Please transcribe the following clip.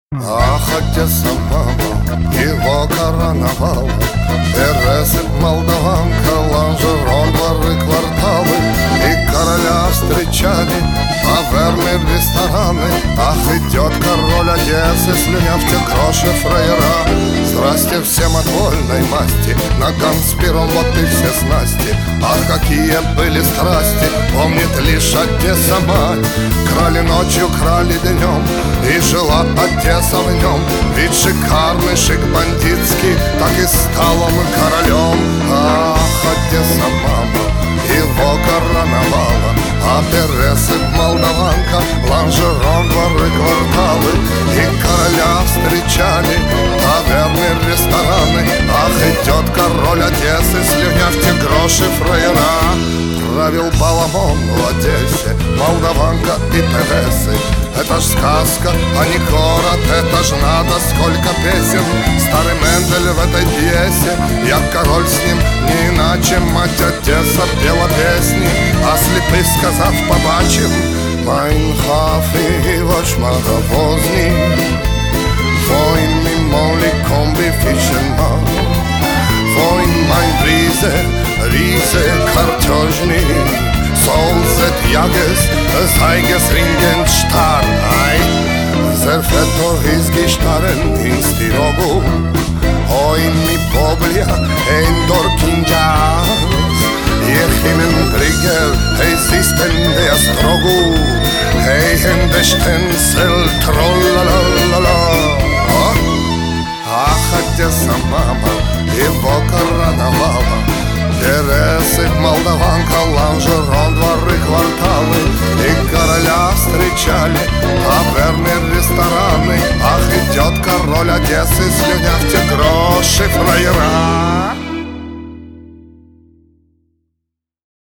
Ах, Одесса, мама, его короновала. Терезы, молдаванка, лонжерон, дворы, кварталы. И короля встречали таверны, рестораны. Ах, идет король Одессы, слюня в те кроши фраера. Здрасте всем от вольной масти, ногам с пером, вот и все снасти. Ах, какие были страсти, помнит лишь Одесса мать. Крали ночью, крали днем, и жила Одесса в нем. Ведь шикарный шик бандитский так и стал он королем. Ах, Одесса, мама, его короновала. А Терезы, молдаванка, лонжерон, дворы, кварталы. И короля встречали таверны, рестораны. Ах, идет король Одессы, слюня в те гроши фраера. Правил Баламон в Одессе, молдаванка и Терезы. Это ж сказка, а не город, это ж надо сколько песен. Старый Мендель в этой пьесе, я король с ним, не иначе мать Одесса пела песни. А слепый, сказав, побачив: mein Hafi wasch marawozni, wohin mi moli kombi fischen ma, wohin mein Riese kartjožni. Solzet jages, zeiges ringen star. Ai, zerfeto izgistaren instirogu. Oi mi poblia, ein dorkinjas. Jechinen brigger, hei sisten de astrogu. Hei hendesten sel trollalala. Ах, Одесса, мама, его короновала. Терезы, молдаванка, лонжерон, дворы, кварталы. И короля встречали таверны, рестораны. Ах, идет король Одессы, слюня в те гроши фраера.